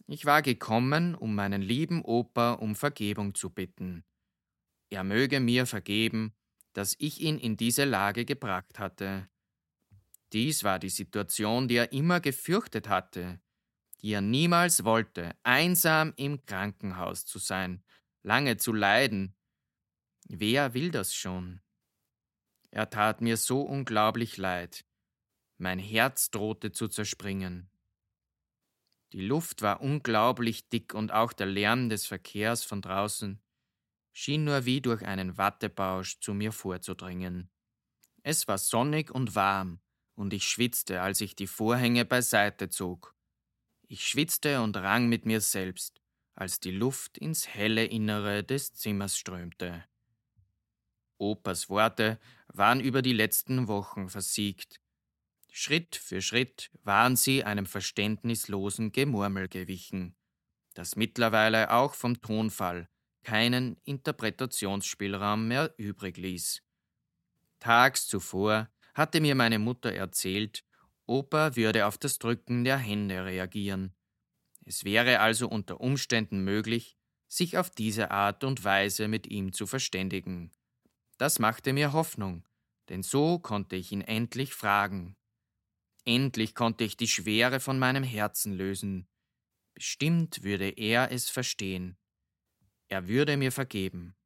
Ich war gekommen, um meinen lieben Opa um Vergebung zu bitten. Er möge mir vergeben, dass ich ihn in diese Lage gebracht hatte. Dies war die Situation, die er immer gefürchtet hatte, die er niemals wollte, einsam im Krankenhaus zu sein, lange zu leiden. Wer will das schon? Er tat mir so unglaublich leid. Mein Herz drohte zu zerspringen. Die Luft war unglaublich dick und auch der Lärm des Verkehrs von draußen schien nur wie durch einen Wattebausch zu mir vorzudringen. Es war sonnig und warm, und ich schwitzte, als ich die Vorhänge beiseite zog. Ich schwitzte und rang mit mir selbst, als die Luft ins helle Innere des Zimmers strömte. Opas Worte waren über die letzten Wochen versiegt. Schritt für Schritt waren sie einem verständnislosen Gemurmel gewichen, das mittlerweile auch vom Tonfall keinen Interpretationsspielraum mehr übrig ließ. Tags zuvor hatte mir meine Mutter erzählt, Opa würde auf das Drücken der Hände reagieren. Es wäre also unter Umständen möglich, sich auf diese Art und Weise mit ihm zu verständigen. Das machte mir Hoffnung, denn so konnte ich ihn endlich fragen. Endlich konnte ich die Schwere von meinem Herzen lösen. Bestimmt würde er es verstehen. Er würde mir vergeben.